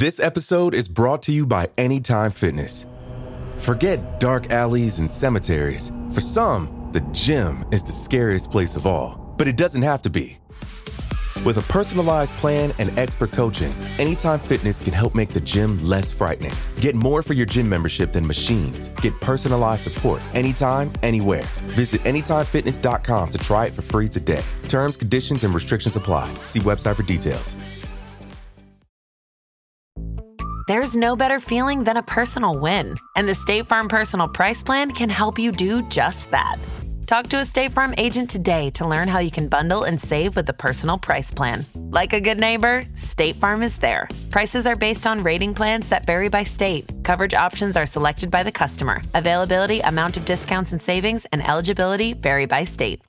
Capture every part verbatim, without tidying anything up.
This episode is brought to you by Anytime Fitness. Forget dark alleys and cemeteries. For some, the gym is the scariest place of all, but it doesn't have to be. With a personalized plan and expert coaching, Anytime Fitness can help make the gym less frightening. Get more for your gym membership than machines. Get personalized support anytime, anywhere. Visit anytime fitness dot com to try it for free today. Terms, conditions, and restrictions apply. See website for details. There's no better feeling than a personal win, and the State Farm Personal Price Plan can help you do just that. Talk to a State Farm agent today to learn how you can bundle and save with the Personal Price Plan. Like a good neighbor, State Farm is there. Prices are based on rating plans that vary by state. Coverage options are selected by the customer. Availability, amount of discounts and savings, and eligibility vary by state.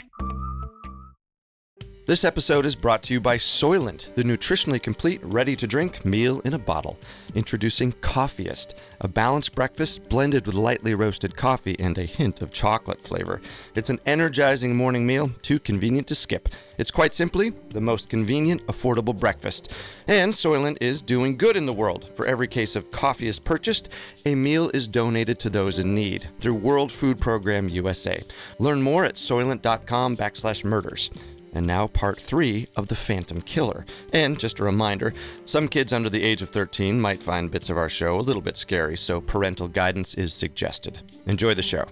This episode is brought to you by Soylent, the nutritionally complete, ready-to-drink meal in a bottle. Introducing Coffeeist, a balanced breakfast blended with lightly roasted coffee and a hint of chocolate flavor. It's an energizing morning meal, too convenient to skip. It's quite simply the most convenient, affordable breakfast. And Soylent is doing good in the world. For every case of Coffeeist purchased, a meal is donated to those in need through World Food Program U S A. Learn more at soylent.com backslash murders. And now part three of The Phantom Killer. And just a reminder, some kids under the age of thirteen might find bits of our show a little bit scary, so parental guidance is suggested. Enjoy the show.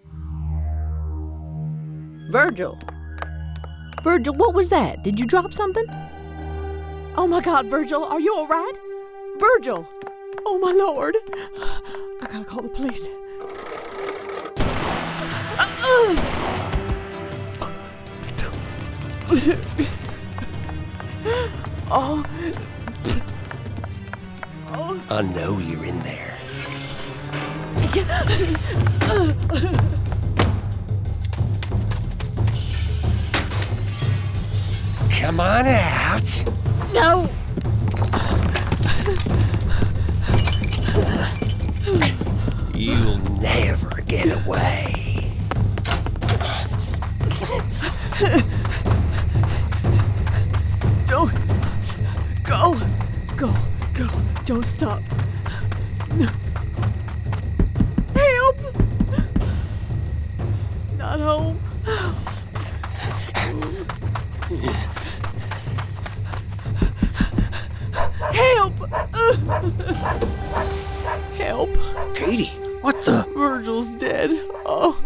Virgil. Virgil, what was that? Did you drop something? Oh my God, Virgil, are you all right? Virgil! Oh my Lord. I gotta call the police. Uh, uh. oh. oh. I know you're in there. Come on out. No. You'll never get away. Don't go, go, go! Don't stop! No. Help! Not home. Help! Help! Katie, what the? Virgil's dead. Oh.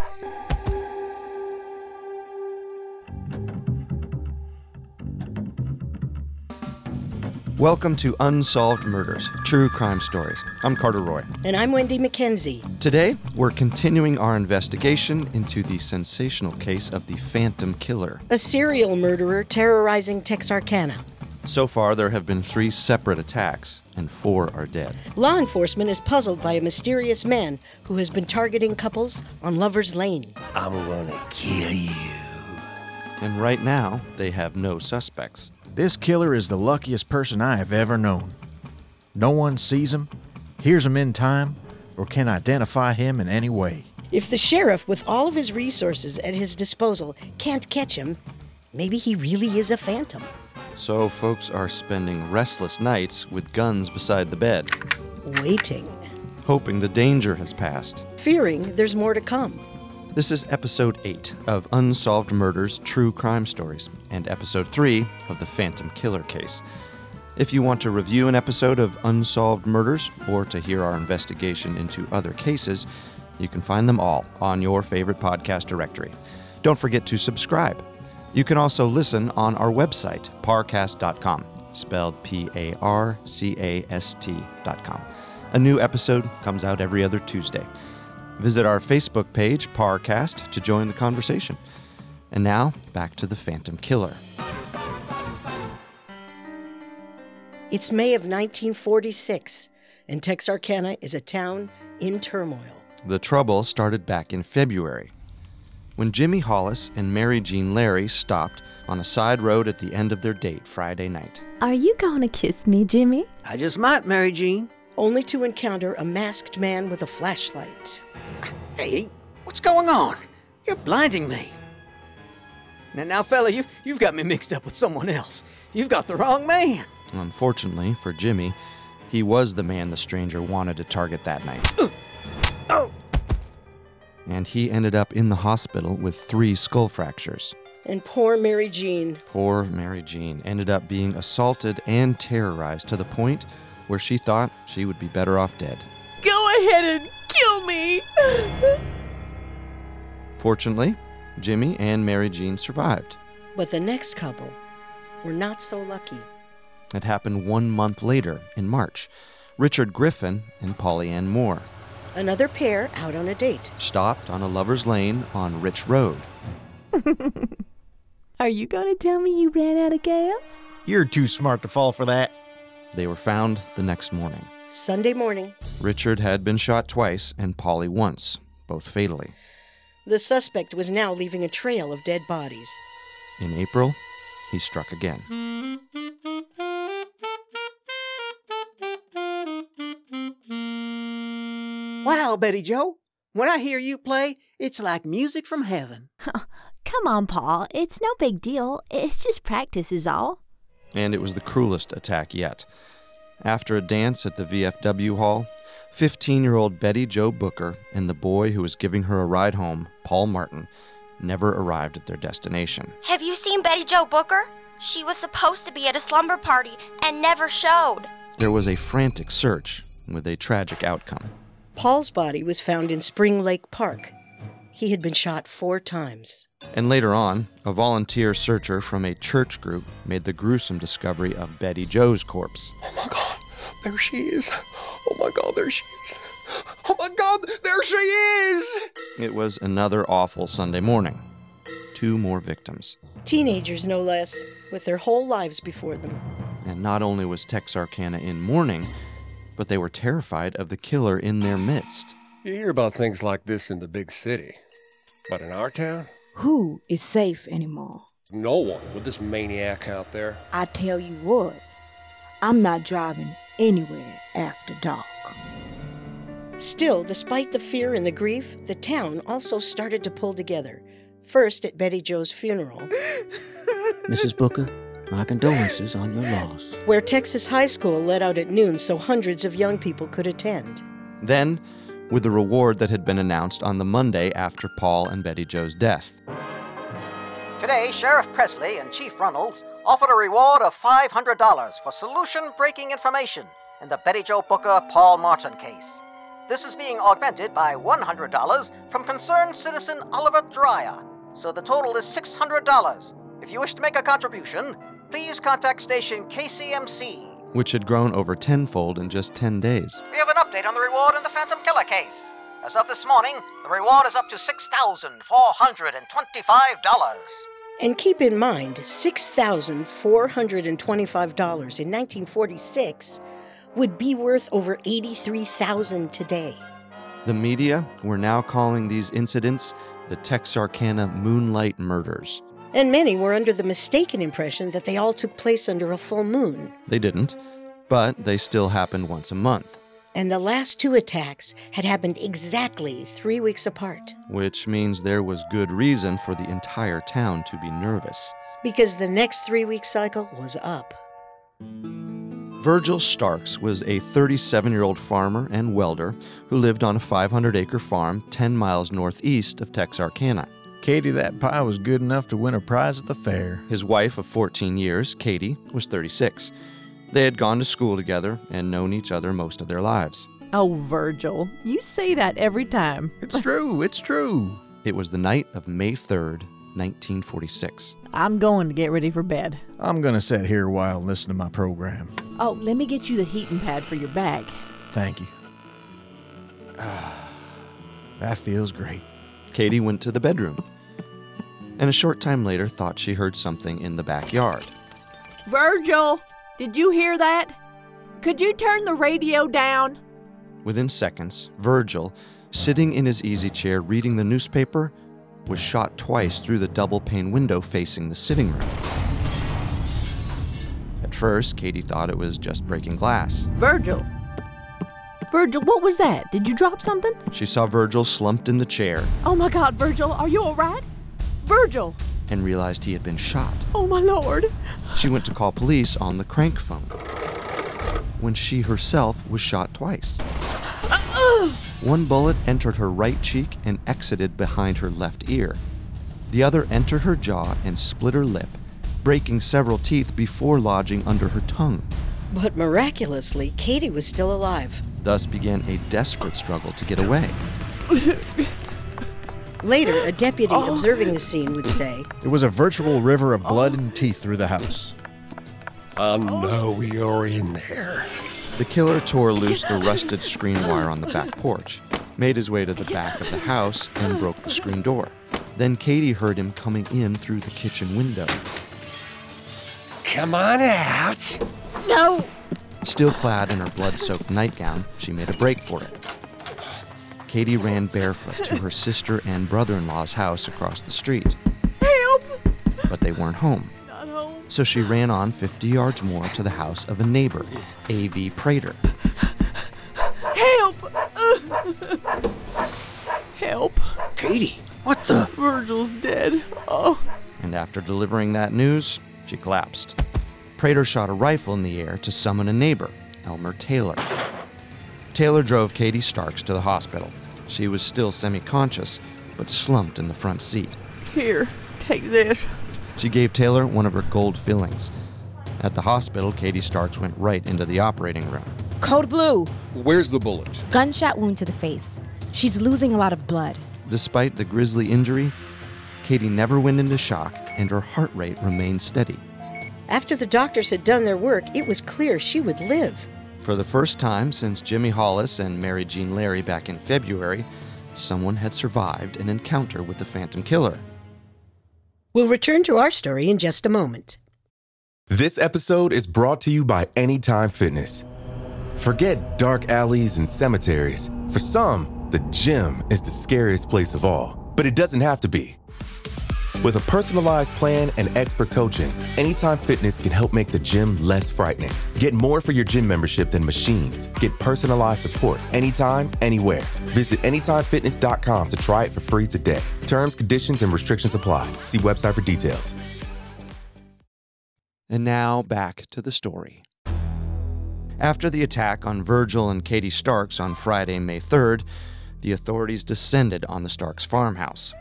Welcome to Unsolved Murders, True Crime Stories. I'm Carter Roy. And I'm Wendy McKenzie. Today, we're continuing our investigation into the sensational case of the Phantom Killer. A serial murderer terrorizing Texarkana. So far, there have been three separate attacks, and four are dead. Law enforcement is puzzled by a mysterious man who has been targeting couples on Lover's Lane. I'm gonna kill you. And right now, they have no suspects. This killer is the luckiest person I have ever known. No one sees him, hears him in time, or can identify him in any way. If the sheriff, with all of his resources at his disposal, can't catch him, maybe he really is a phantom. So folks are spending restless nights with guns beside the bed, Waiting. hoping the danger has passed. Fearing there's more to come. This is episode eight of Unsolved Murders, True Crime Stories, and episode three of the Phantom Killer case. If you want to review an episode of Unsolved Murders or to hear our investigation into other cases, you can find them all on your favorite podcast directory. Don't forget to subscribe. You can also listen on our website, parcast dot com, spelled P A R C A S T dot com. A new episode comes out every other Tuesday. Visit our Facebook page, Parcast, to join the conversation. And now, back to the Phantom Killer. It's May of nineteen forty-six, and Texarkana is a town in turmoil. The trouble started back in February, when Jimmy Hollis and Mary Jean Larry stopped on a side road at the end of their date Friday night. Are you gonna kiss me, Jimmy? I just might, Mary Jean. Only to encounter a masked man with a flashlight. Hey, what's going on? You're blinding me. Now, now, fella, you, you've got me mixed up with someone else. You've got the wrong man. Unfortunately for Jimmy, He was the man the stranger wanted to target that night. Oh. And he ended up in the hospital with three skull fractures. And poor Mary Jean. Poor Mary Jean ended up being assaulted and terrorized to the point where she thought she would be better off dead. Go ahead and kill me. Fortunately, Jimmy and Mary Jean survived. But the next couple were not so lucky. It happened one month later, in March. Richard Griffin and Polly Ann Moore Another pair out on a date. stopped on a lover's lane on Rich Road. Are you gonna tell me you ran out of gas? You're too smart to fall for that. They were found the next morning. Sunday morning. Richard had been shot twice and Polly once, both fatally. The suspect was now leaving a trail of dead bodies. In April, he struck again. Wow, Betty Jo, when I hear you play, it's like music from heaven. Come on, Paul. It's no big deal. It's just practice is all. And it was the cruelest attack yet. After a dance at the V F W Hall, fifteen-year-old Betty Jo Booker and the boy who was giving her a ride home, Paul Martin, never arrived at their destination. Have you seen Betty Jo Booker? She was supposed to be at a slumber party and never showed. There was a frantic search with a tragic outcome. Paul's body was found in Spring Lake Park. He had been shot four times. And later on, a volunteer searcher from a church group made the gruesome discovery of Betty Jo's corpse. Oh my God, there she is. Oh my God, there she is. Oh my God, there she is! It was another awful Sunday morning. Two more victims. Teenagers, no less, with their whole lives before them. And not only was Texarkana in mourning, but they were terrified of the killer in their midst. You hear about things like this in the big city. But in our town? Who is safe anymore? No one with this maniac out there. I tell you what, I'm not driving anywhere after dark. Still, despite the fear and the grief, the town also started to pull together. First at Betty Jo's funeral. Missus Booker, my condolences on your loss. Where Texas High School let out at noon so hundreds of young people could attend. Then, with the reward that had been announced on the Monday after Paul and Betty Jo's death. Today, Sheriff Presley and Chief Runnels offered a reward of five hundred dollars for solution-breaking information in the Betty Jo Booker Paul Martin case. This is being augmented by one hundred dollars from concerned citizen Oliver Dreyer, so the total is six hundred dollars. If you wish to make a contribution, please contact station K C M C. Which had grown over tenfold in just ten days. We have an update on the reward in the Phantom Killer case. As of this morning, the reward is up to six thousand four hundred twenty-five dollars. And keep in mind, six thousand four hundred twenty-five dollars in nineteen forty-six would be worth over eighty-three thousand dollars today. The media were now calling these incidents the Texarkana Moonlight Murders. And many were under the mistaken impression that they all took place under a full moon. They didn't, but they still happened once a month. And the last two attacks had happened exactly three weeks apart. Which means there was good reason for the entire town to be nervous. Because the next three-week cycle was up. Virgil Starks was a thirty-seven-year-old farmer and welder who lived on a five hundred acre farm ten miles northeast of Texarkana. Katie, that pie was good enough to win a prize at the fair. His wife of fourteen years, Katie, was thirty-six. They had gone to school together and known each other most of their lives. Oh, Virgil, you say that every time. It's true, it's true. It was the night of May third, nineteen forty-six. I'm going to get ready for bed. I'm going to sit here a while and listen to my program. Oh, let me get you the heating pad for your bag. Thank you. That feels great. Katie went to the bedroom, and a short time later thought she heard something in the backyard. Virgil, did you hear that? Could you turn the radio down? Within seconds, Virgil, sitting in his easy chair reading the newspaper, was shot twice through the double-pane window facing the sitting room. At first, Katie thought it was just breaking glass. Virgil. Virgil, what was that? Did you drop something? She saw Virgil slumped in the chair. Oh my God, Virgil, are you all right? Virgil! And realized he had been shot. Oh my Lord. She went to call police on the crank phone. when she herself was shot twice. One bullet entered her right cheek and exited behind her left ear. The other entered her jaw and split her lip, breaking several teeth before lodging under her tongue. But miraculously, Katie was still alive. Thus began a desperate struggle to get away. Later, a deputy oh. observing the scene would say, "It was a virtual river of blood and teeth through the house." I know you're in there. The killer tore loose the rusted screen wire on the back porch, made his way to the back of the house, and broke the screen door. Then Katie heard him coming in through the kitchen window. Come on out. No. Still clad in her blood-soaked nightgown, she made a break for it. Katie ran barefoot to her sister and brother-in-law's house across the street. Help! But they weren't home. Not home. So she ran on fifty yards more to the house of a neighbor, A V Prater. Help! Help. Katie, what the? Virgil's dead. Oh. And after delivering that news, she collapsed. Prater shot a rifle in the air to summon a neighbor, Elmer Taylor. Taylor drove Katie Starks to the hospital. She was still semi-conscious, but slumped in the front seat. Here, take this. She gave Taylor one of her gold fillings. At the hospital, Katie Starks went right into the operating room. Code Blue. Where's the bullet? Gunshot wound to the face. She's losing a lot of blood. Despite the grisly injury, Katie never went into shock, and her heart rate remained steady. After the doctors had done their work, it was clear she would live. For the first time since Jimmy Hollis and Mary Jean Larry back in February, someone had survived an encounter with the Phantom Killer. We'll return to our story in just a moment. This episode is brought to you by Anytime Fitness. Forget dark alleys and cemeteries. For some, the gym is the scariest place of all, but it doesn't have to be. With a personalized plan and expert coaching, Anytime Fitness can help make the gym less frightening. Get more for your gym membership than machines. Get personalized support anytime, anywhere. Visit anytime fitness dot com to try it for free today. Terms, conditions, and restrictions apply. See website for details. And now back to the story. After the attack on Virgil and Katie Starks on Friday, May third, the authorities descended on the Starks farmhouse.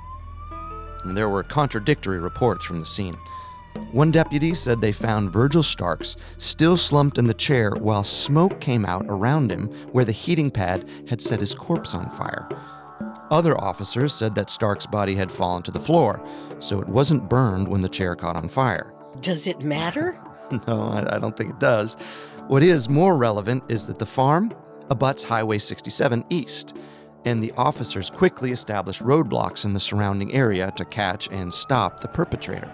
And there were contradictory reports from the scene. One deputy said they found Virgil Starks still slumped in the chair while smoke came out around him where the heating pad had set his corpse on fire. Other officers said that Starks' body had fallen to the floor, so it wasn't burned when the chair caught on fire. Does it matter? No, I, I don't think it does. What is more relevant is that the farm abuts Highway sixty-seven east, and the officers quickly established roadblocks in the surrounding area to catch and stop the perpetrator.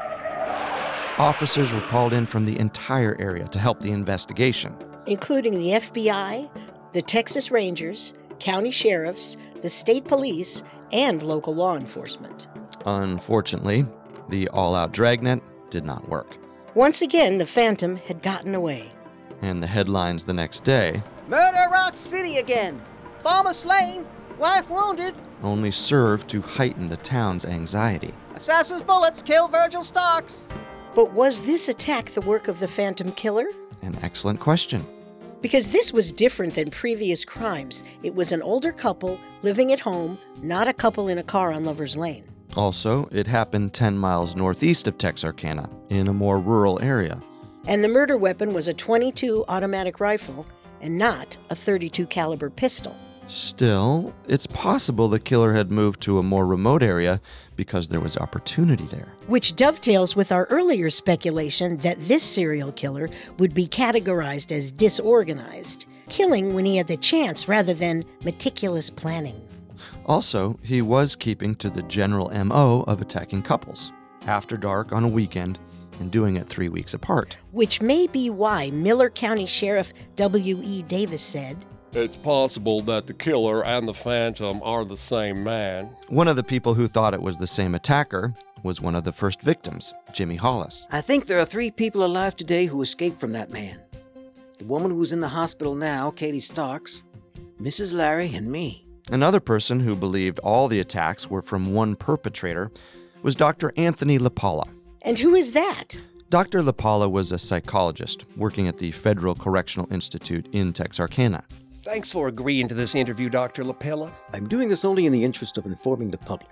Officers were called in from the entire area to help the investigation, including the F B I, the Texas Rangers, county sheriffs, the state police, and local law enforcement. Unfortunately, the all-out dragnet did not work. Once again, the Phantom had gotten away. And the headlines the next day, Murder Rock City again. Farmer slain, wife wounded. Only served to heighten the town's anxiety. Assassin's bullets kill Virgil Starks. But was this attack the work of the Phantom Killer? An excellent question. Because this was different than previous crimes. It was an older couple living at home, not a couple in a car on Lover's Lane. Also, it happened ten miles northeast of Texarkana, in a more rural area. And the murder weapon was a twenty-two automatic rifle and not a thirty-two caliber pistol. Still, it's possible the killer had moved to a more remote area because there was opportunity there. Which dovetails with our earlier speculation that this serial killer would be categorized as disorganized, killing when he had the chance rather than meticulous planning. Also, he was keeping to the general M O of attacking couples, after dark on a weekend, and doing it three weeks apart. Which may be why Miller County Sheriff W E Davis said, "It's possible that the killer and the Phantom are the same man." One of the people who thought it was the same attacker was one of the first victims, Jimmy Hollis. I think there are three people alive today who escaped from that man. The woman who's in the hospital now, Katie Starks, Missus Larry, and me. Another person who believed all the attacks were from one perpetrator was Doctor Anthony LaPaula. And who is that? Doctor LaPaula was a psychologist working at the Federal Correctional Institute in Texarkana. Thanks for agreeing to this interview, Doctor LaPella. I'm doing this only in the interest of informing the public.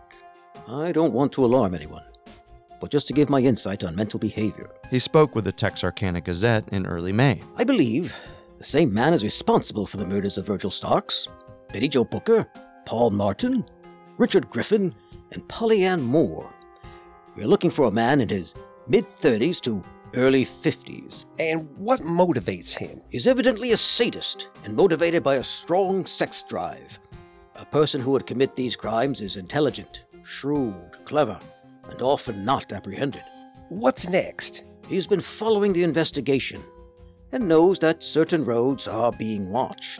I don't want to alarm anyone, but just to give my insight on mental behavior. He spoke with the Texarkana Gazette in early May. I believe the same man is responsible for the murders of Virgil Starks, Betty Jo Booker, Paul Martin, Richard Griffin, and Polly Ann Moore. We're looking for a man in his mid-thirties to early fifties. And what motivates him? He's evidently a sadist and motivated by a strong sex drive. A person who would commit these crimes is intelligent, shrewd, clever, and often not apprehended. What's next? He's been following the investigation and knows that certain roads are being watched.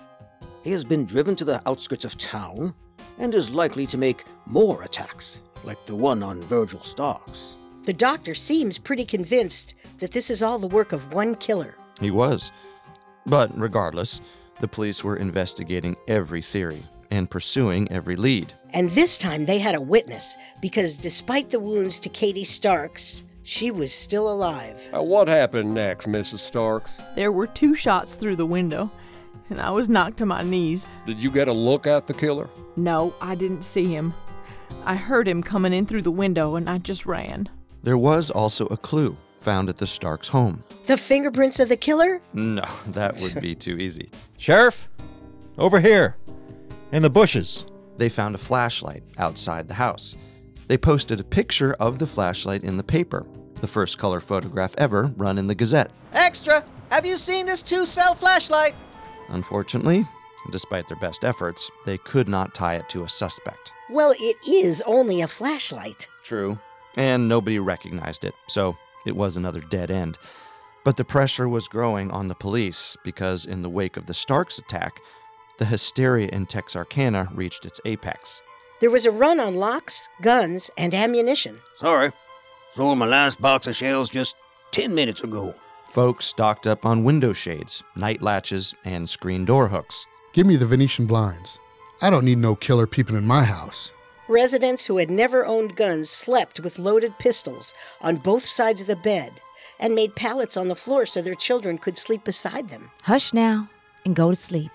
He has been driven to the outskirts of town and is likely to make more attacks, like the one on Virgil Starks. The doctor seems pretty convinced that this is all the work of one killer. He was. But regardless, the police were investigating every theory and pursuing every lead. And this time they had a witness, because despite the wounds to Katie Starks, she was still alive. Uh, what happened next, Missus Starks? There were two shots through the window, and I was knocked to my knees. Did you get a look at the killer? No, I didn't see him. I heard him coming in through the window, and I just ran. There was also a clue found at the Starks' home. The fingerprints of the killer? No, that would be too easy. Sheriff, over here, in the bushes. They found a flashlight outside the house. They posted a picture of the flashlight in the paper, the first color photograph ever run in the Gazette. Extra! Have you seen this two-cell flashlight? Unfortunately, despite their best efforts, they could not tie it to a suspect. Well, it is only a flashlight. True. And nobody recognized it, so it was another dead end. But the pressure was growing on the police because in the wake of the Starks attack, the hysteria in Texarkana reached its apex. There was a run on locks, guns, and ammunition. Sorry. Sold my last box of shells just ten minutes ago. Folks stocked up on window shades, night latches, and screen door hooks. Give me the Venetian blinds. I don't need no killer peeping in my house. Residents who had never owned guns slept with loaded pistols on both sides of the bed and made pallets on the floor so their children could sleep beside them. Hush now and go to sleep.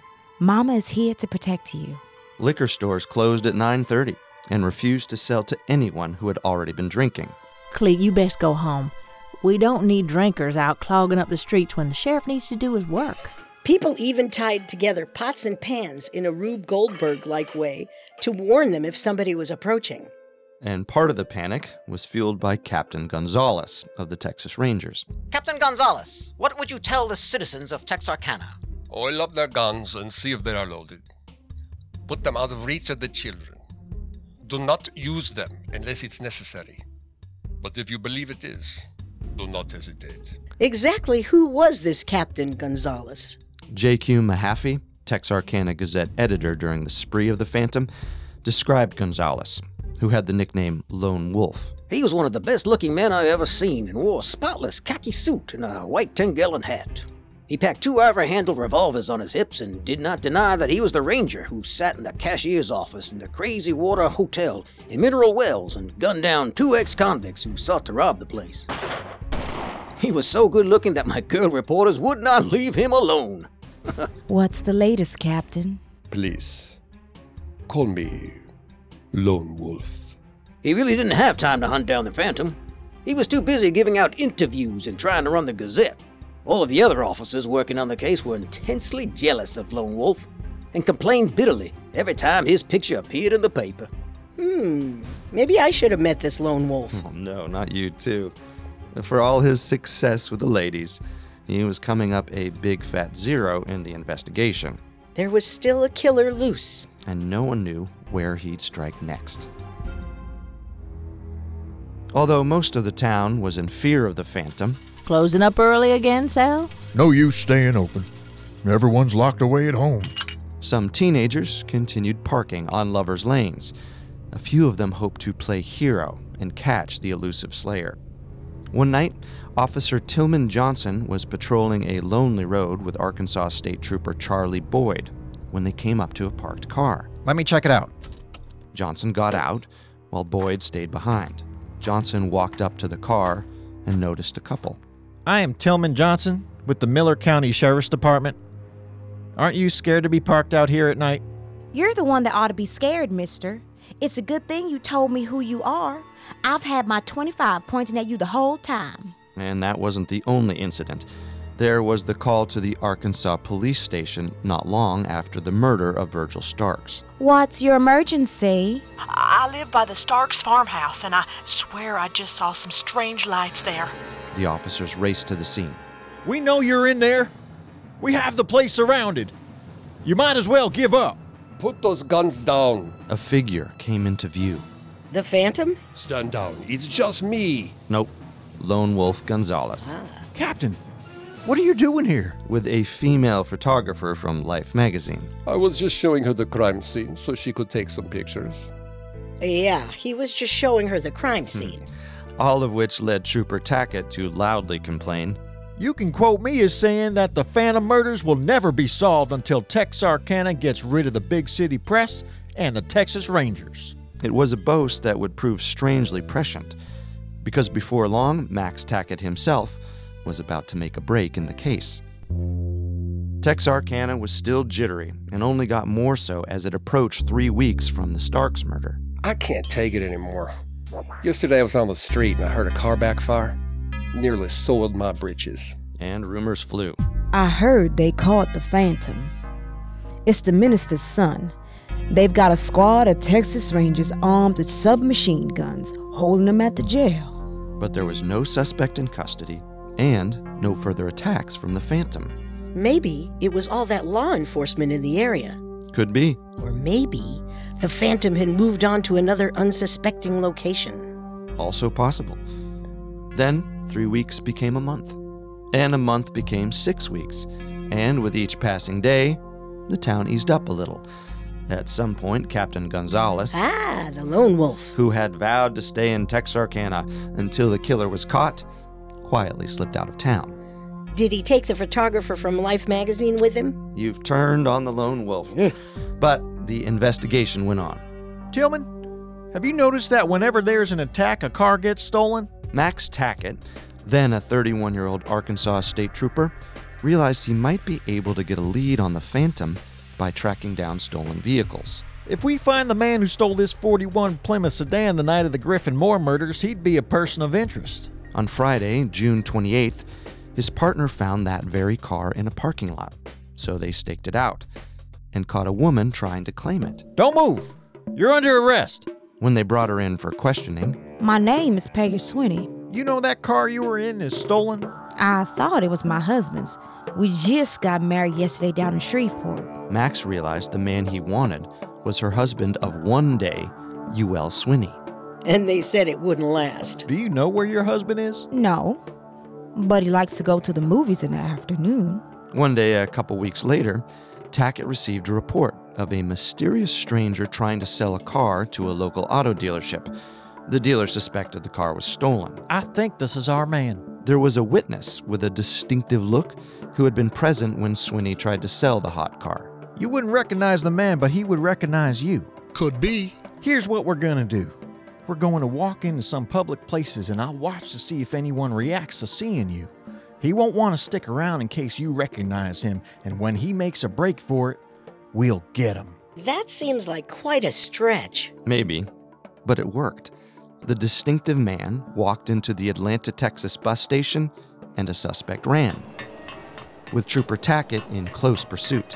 Mama is here to protect you. Liquor stores closed at nine thirty and refused to sell to anyone who had already been drinking. Clete, you best go home. We don't need drinkers out clogging up the streets when the sheriff needs to do his work. People even tied together pots and pans in a Rube Goldberg-like way to warn them if somebody was approaching. And part of the panic was fueled by Captain Gonzalez of the Texas Rangers. Captain Gonzalez, what would you tell the citizens of Texarkana? Oil up their guns and see if they are loaded. Put them out of reach of the children. Do not use them unless it's necessary. But if you believe it is, do not hesitate. Exactly who was this Captain Gonzalez? J Q Mahaffey, Texarkana Gazette editor during the spree of the Phantom, described Gonzalez, who had the nickname Lone Wolf. He was one of the best-looking men I ever seen and wore a spotless khaki suit and a white ten-gallon hat. He packed two ivory-handled revolvers on his hips and did not deny that he was the ranger who sat in the cashier's office in the Crazy Water Hotel in Mineral Wells and gunned down two ex-convicts who sought to rob the place. He was so good-looking that my girl reporters would not leave him alone. What's the latest, Captain? Please, call me Lone Wolf. He really didn't have time to hunt down the Phantom. He was too busy giving out interviews and trying to run the Gazette. All of the other officers working on the case were intensely jealous of Lone Wolf and complained bitterly every time his picture appeared in the paper. Hmm, maybe I should have met this Lone Wolf. Oh, no, not you, too. For all his success with the ladies, he was coming up a big fat zero in the investigation. There was still a killer loose. And no one knew where he'd strike next. Although most of the town was in fear of the Phantom. Closing up early again, Sal? No use staying open. Everyone's locked away at home. Some teenagers continued parking on lovers' lanes. A few of them hoped to play hero and catch the elusive slayer. One night, Officer Tillman Johnson was patrolling a lonely road with Arkansas State Trooper Charlie Boyd when they came up to a parked car. Let me check it out. Johnson got out, while Boyd stayed behind. Johnson walked up to the car and noticed a couple. I am Tillman Johnson with the Miller County Sheriff's Department. Aren't you scared to be parked out here at night? You're the one that ought to be scared, mister. It's a good thing you told me who you are. I've had my twenty-five pointing at you the whole time. And that wasn't the only incident. There was the call to the Arkansas police station not long after the murder of Virgil Starks. What's your emergency? I live by the Starks farmhouse, and I swear I just saw some strange lights there. The officers raced to the scene. We know you're in there. We have the place surrounded. You might as well give up. Put those guns down. A figure came into view. The Phantom? Stand down. It's just me. Nope. Lone Wolf Gonzalez. Ah. Captain, what are you doing here? With a female photographer from Life magazine. I was just showing her the crime scene so she could take some pictures. Yeah, he was just showing her the crime scene. Hmm. All of which led Trooper Tackett to loudly complain. You can quote me as saying that the Phantom murders will never be solved until Texarkana gets rid of the big city press and the Texas Rangers. It was a boast that would prove strangely prescient, because before long, Max Tackett himself was about to make a break in the case. Texarkana was still jittery, and only got more so as it approached three weeks from the Starks murder. I can't take it anymore. Yesterday I was on the street and I heard a car backfire. Nearly soiled my britches. And rumors flew. I heard they caught the Phantom. It's the minister's son. They've got a squad of Texas Rangers armed with submachine guns, holding him at the jail. But there was no suspect in custody, and no further attacks from the Phantom. Maybe it was all that law enforcement in the area. Could be. Or maybe the Phantom had moved on to another unsuspecting location. Also possible. Then, three weeks became a month. And a month became six weeks. And with each passing day, the town eased up a little. At some point, Captain Gonzalez, ah, the lone wolf, who had vowed to stay in Texarkana until the killer was caught, quietly slipped out of town. Did he take the photographer from Life magazine with him? You've turned on the lone wolf. But the investigation went on. Tillman, have you noticed that whenever there's an attack, a car gets stolen? Max Tackett, then a thirty-one-year-old Arkansas state trooper, realized he might be able to get a lead on the Phantom by tracking down stolen vehicles. If we find the man who stole this forty-one Plymouth sedan the night of the Griffin Moore murders, he'd be a person of interest. On Friday, June twenty-eighth, his partner found that very car in a parking lot, so they staked it out and caught a woman trying to claim it. Don't move! You're under arrest! When they brought her in for questioning, My name is Peggy Swinney. You know that car you were in is stolen? I thought it was my husband's. We just got married yesterday down in Shreveport. Max realized the man he wanted was her husband of one day, U L Swinney. And they said it wouldn't last. Do you know where your husband is? No, but he likes to go to the movies in the afternoon. One day, a couple weeks later, Tackett received a report of a mysterious stranger trying to sell a car to a local auto dealership. The dealer suspected the car was stolen. I think this is our man. There was a witness with a distinctive look who had been present when Swinney tried to sell the hot car. You wouldn't recognize the man, but he would recognize you. Could be. Here's what we're gonna do. We're going to walk into some public places and I'll watch to see if anyone reacts to seeing you. He won't want to stick around in case you recognize him, and when he makes a break for it, we'll get him. That seems like quite a stretch. Maybe, but it worked. The distinctive man walked into the Atlanta, Texas bus station, and a suspect ran, with Trooper Tackett in close pursuit.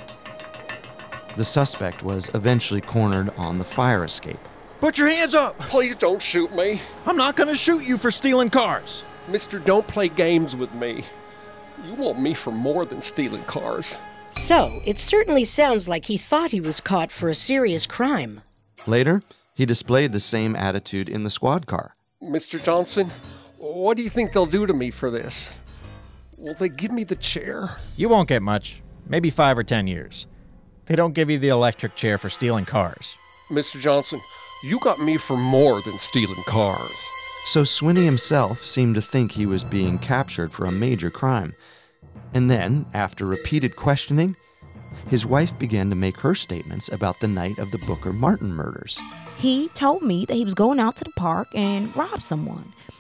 The suspect was eventually cornered on the fire escape. Put your hands up! Please don't shoot me. I'm not gonna shoot you for stealing cars. Mister, don't play games with me. You want me for more than stealing cars. So, it certainly sounds like he thought he was caught for a serious crime. Later, he displayed the same attitude in the squad car. Mister Johnson, what do you think they'll do to me for this? Will they give me the chair? You won't get much. Maybe five or ten years. They don't give you the electric chair for stealing cars. Mister Johnson, you got me for more than stealing cars. So Swinney himself seemed to think he was being captured for a major crime. And then, after repeated questioning, his wife began to make her statements about the night of the Booker Martin murders. He told me that he was going out to the park and robbed someone.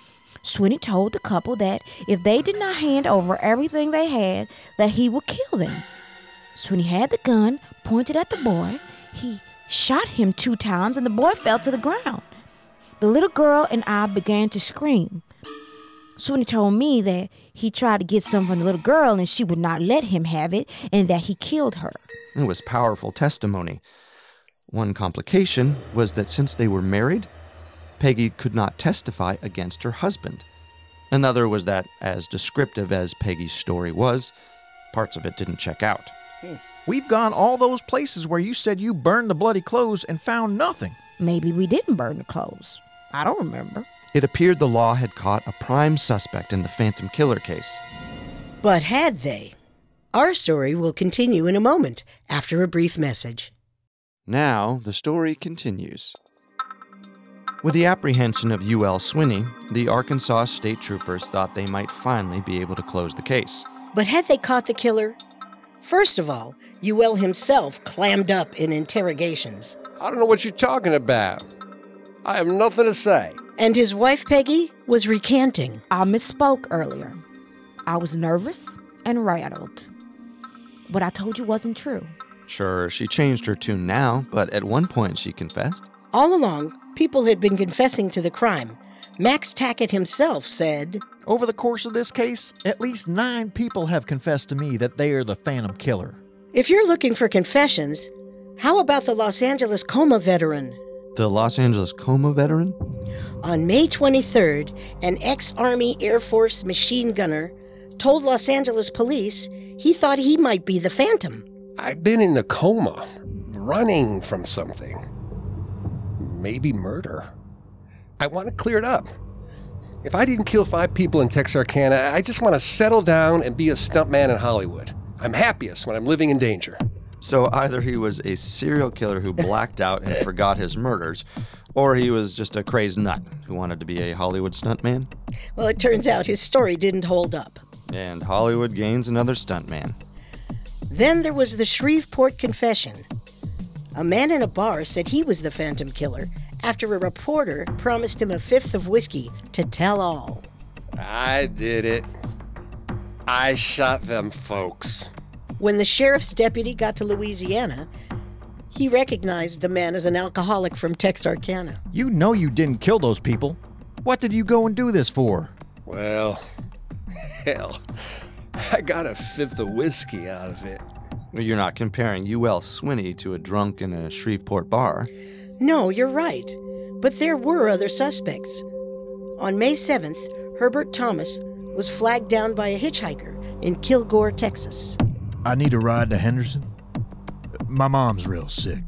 Sweeney told the couple that if they did not hand over everything they had, that he would kill them. Sweeney had the gun pointed at the boy. He shot him two times and the boy fell to the ground. The little girl and I began to scream. Sweeney told me that he tried to get some from the little girl and she would not let him have it, and that he killed her. It was powerful testimony. One complication was that since they were married, Peggy could not testify against her husband. Another was that, as descriptive as Peggy's story was, parts of it didn't check out. We've gone all those places where you said you burned the bloody clothes and found nothing. Maybe we didn't burn the clothes. I don't remember. It appeared the law had caught a prime suspect in the Phantom Killer case. But had they? Our story will continue in a moment after a brief message. Now, the story continues. With the apprehension of U L Swinney, the Arkansas State Troopers thought they might finally be able to close the case. But had they caught the killer? First of all, U L himself clammed up in interrogations. I don't know what you're talking about. I have nothing to say. And his wife, Peggy, was recanting. I misspoke earlier. I was nervous and rattled. What I told you wasn't true. Sure, she changed her tune now, but at one point she confessed. All along, people had been confessing to the crime. Max Tackett himself said, Over the course of this case, at least nine people have confessed to me that they are the Phantom Killer. If you're looking for confessions, how about the Los Angeles coma veteran? The Los Angeles coma veteran? On May twenty-third, an ex-Army Air Force machine gunner told Los Angeles police he thought he might be the Phantom. I've been in a coma, running from something. Maybe murder. I want to clear it up. If I didn't kill five people in Texarkana, I just want to settle down and be a stuntman in Hollywood. I'm happiest when I'm living in danger. So either he was a serial killer who blacked out and forgot his murders, or he was just a crazed nut who wanted to be a Hollywood stuntman. Well, it turns out his story didn't hold up. And Hollywood gains another stuntman. Then there was the Shreveport confession. A man in a bar said he was the Phantom Killer after a reporter promised him a fifth of whiskey to tell all. I did it. I shot them folks. When the sheriff's deputy got to Louisiana, he recognized the man as an alcoholic from Texarkana. You know you didn't kill those people. What did you go and do this for? Well, hell, I got a fifth of whiskey out of it. You're not comparing U L Swinney to a drunk in a Shreveport bar. No, you're right. But there were other suspects. On May seventh, Herbert Thomas was flagged down by a hitchhiker in Kilgore, Texas. I need a ride to Henderson. My mom's real sick.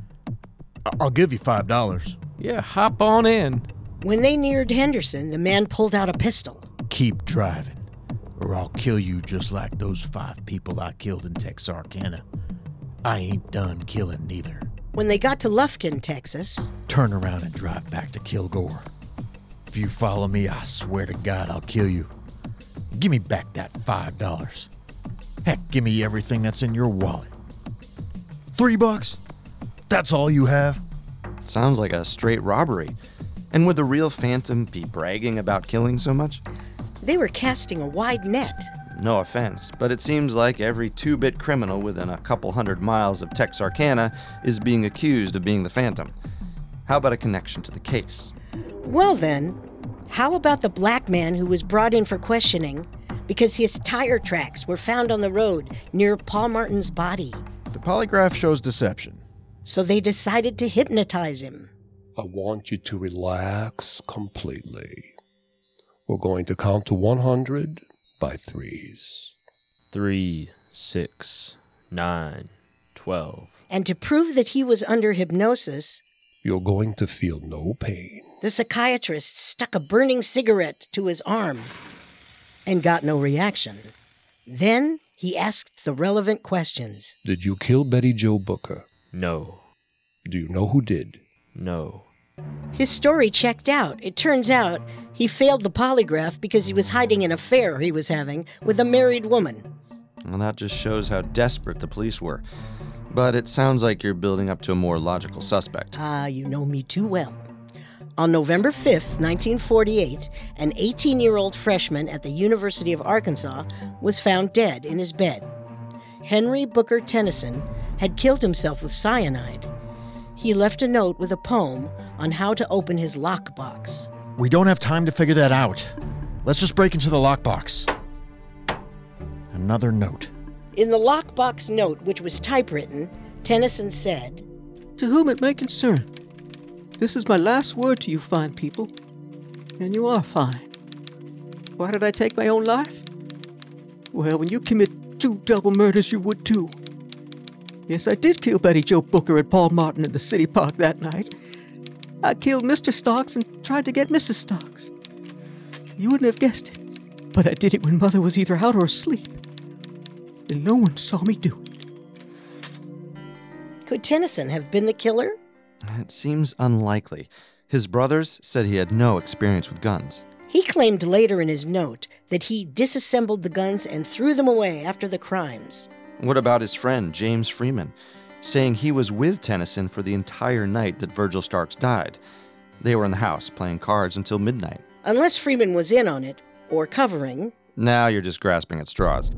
I'll give you five dollars. Yeah, hop on in. When they neared Henderson, the man pulled out a pistol. Keep driving, or I'll kill you just like those five people I killed in Texarkana. I ain't done killing neither. When they got to Lufkin, Texas... Turn around and drive back to Kilgore. If you follow me, I swear to God I'll kill you. Give me back that five dollars. Heck, give me everything that's in your wallet. Three bucks? That's all you have? Sounds like a straight robbery. And would the real Phantom be bragging about killing so much? They were casting a wide net. No offense, but it seems like every two-bit criminal within a couple hundred miles of Texarkana is being accused of being the Phantom. How about a connection to the case? Well then, how about the black man who was brought in for questioning because his tire tracks were found on the road near Paul Martin's body? The polygraph shows deception. So they decided to hypnotize him. I want you to relax completely. We're going to count to one hundred by threes. Three, six, nine, twelve. And to prove that he was under hypnosis, you're going to feel no pain. The psychiatrist stuck a burning cigarette to his arm and got no reaction. Then he asked the relevant questions. Did you kill Betty Jo Booker? No. Do you know who did? No. His story checked out. It turns out he failed the polygraph because he was hiding an affair he was having with a married woman. Well, that just shows how desperate the police were. But it sounds like you're building up to a more logical suspect. Ah, you know me too well. On November fifth, nineteen forty-eight, an eighteen-year-old freshman at the University of Arkansas was found dead in his bed. Henry Booker Tennyson had killed himself with cyanide. He left a note with a poem on how to open his lockbox. We don't have time to figure that out. Let's just break into the lockbox. Another note. In the lockbox note, which was typewritten, Tennyson said, "To whom it may concern, this is my last word to you fine people, and you are fine. Why did I take my own life? Well, when you commit two double murders, you would too. Yes, I did kill Betty Jo Booker and Paul Martin in the city park that night. I killed Mister Starks and tried to get Missus Starks. You wouldn't have guessed it, but I did it when Mother was either out or asleep, and no one saw me do it." Could Tennyson have been the killer? It seems unlikely. His brothers said he had no experience with guns. He claimed later in his note that he disassembled the guns and threw them away after the crimes. What about his friend, James Freeman, saying he was with Tennyson for the entire night that Virgil Starks died? They were in the house playing cards until midnight. Unless Freeman was in on it, or covering. Now you're just grasping at straws.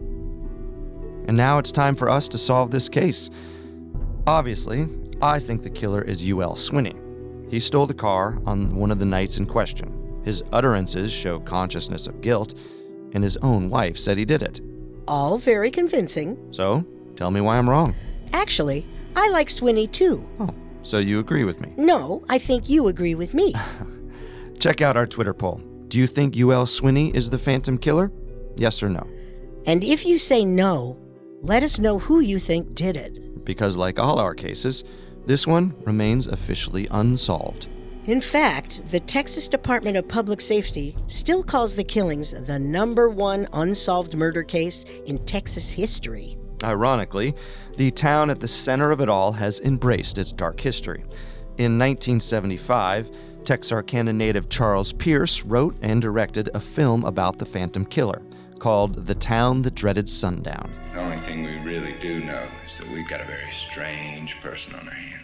And now it's time for us to solve this case. Obviously, I think the killer is U L Swinney. He stole the car on one of the nights in question. His utterances show consciousness of guilt, and his own wife said he did it. All very convincing. So, tell me why I'm wrong. Actually, I like Swinney too. Oh, so you agree with me? No, I think you agree with me. Check out our Twitter poll. Do you think U L Swinney is the Phantom Killer? Yes or no? And if you say no, let us know who you think did it. Because like all our cases, this one remains officially unsolved. In fact, the Texas Department of Public Safety still calls the killings the number one unsolved murder case in Texas history. Ironically, the town at the center of it all has embraced its dark history. In nineteen seventy-five, Texarkana native Charles Pierce wrote and directed a film about the Phantom Killer called The Town That Dreaded Sundown. The only thing we really do know is that we've got a very strange person on our hands.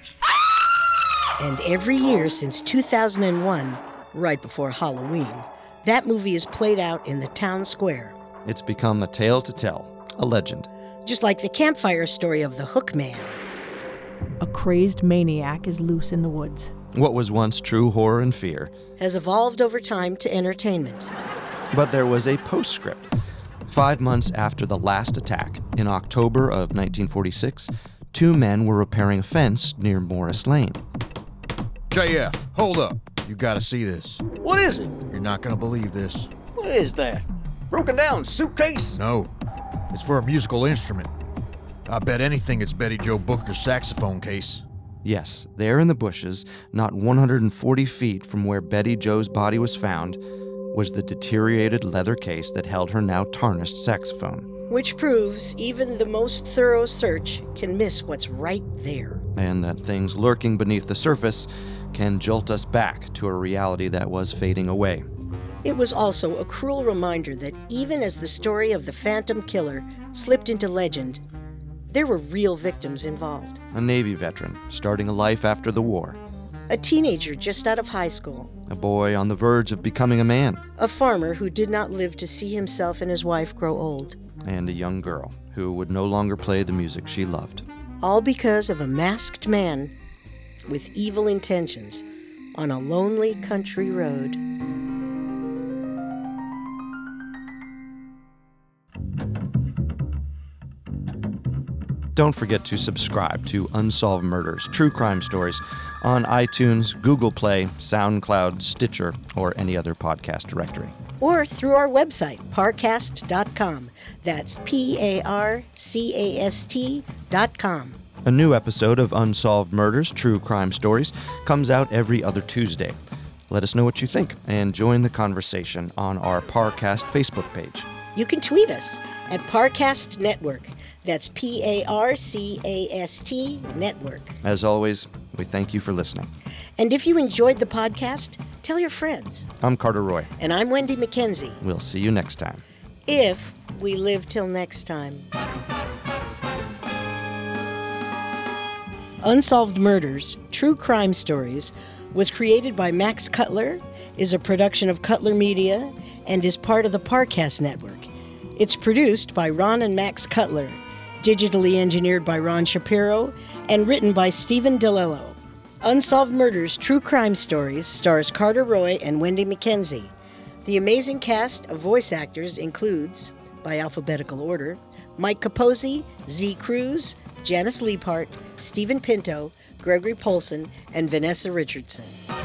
And every year since two thousand one, right before Halloween, that movie is played out in the town square. It's become a tale to tell, a legend. Just like the campfire story of the Hook Man. A crazed maniac is loose in the woods. What was once true horror and fear has evolved over time to entertainment. But there was a postscript. Five months after the last attack, in October of nineteen forty-six, two men were repairing a fence near Morris Lane. J F, hold up. You gotta see this. What is it? You're not gonna believe this. What is that? Broken down suitcase? No. It's for a musical instrument. I bet anything it's Betty Jo Booker's saxophone case. Yes, there in the bushes, not one hundred forty feet from where Betty Jo's body was found, was the deteriorated leather case that held her now tarnished saxophone. Which proves even the most thorough search can miss what's right there. And that things lurking beneath the surface can jolt us back to a reality that was fading away. It was also a cruel reminder that even as the story of the Phantom Killer slipped into legend, there were real victims involved. A Navy veteran starting a life after the war. A teenager just out of high school. A boy on the verge of becoming a man. A farmer who did not live to see himself and his wife grow old. And a young girl who would no longer play the music she loved. All because of a masked man with evil intentions on a lonely country road. Don't forget to subscribe to Unsolved Murders, True Crime Stories on iTunes, Google Play, SoundCloud, Stitcher, or any other podcast directory. Or through our website, parcast dot com. That's P A R C A S T dot com. A new episode of Unsolved Murders, True Crime Stories comes out every other Tuesday. Let us know what you think and join the conversation on our Parcast Facebook page. You can tweet us at Parcast Network. That's P A R C A S T Network. As always, we thank you for listening. And if you enjoyed the podcast, tell your friends. I'm Carter Roy. And I'm Wendy McKenzie. We'll see you next time. If we live till next time. Unsolved Murders, True Crime Stories was created by Max Cutler, is a production of Cutler Media, and is part of the Parcast Network. It's produced by Ron and Max Cutler, digitally engineered by Ron Shapiro, and written by Stephen DeLello. Unsolved Murders True Crime Stories stars Carter Roy and Wendy McKenzie. The amazing cast of voice actors includes, by alphabetical order, Mike Capozzi, Z. Cruz, Janice Liebhart, Stephen Pinto, Gregory Polson, and Vanessa Richardson.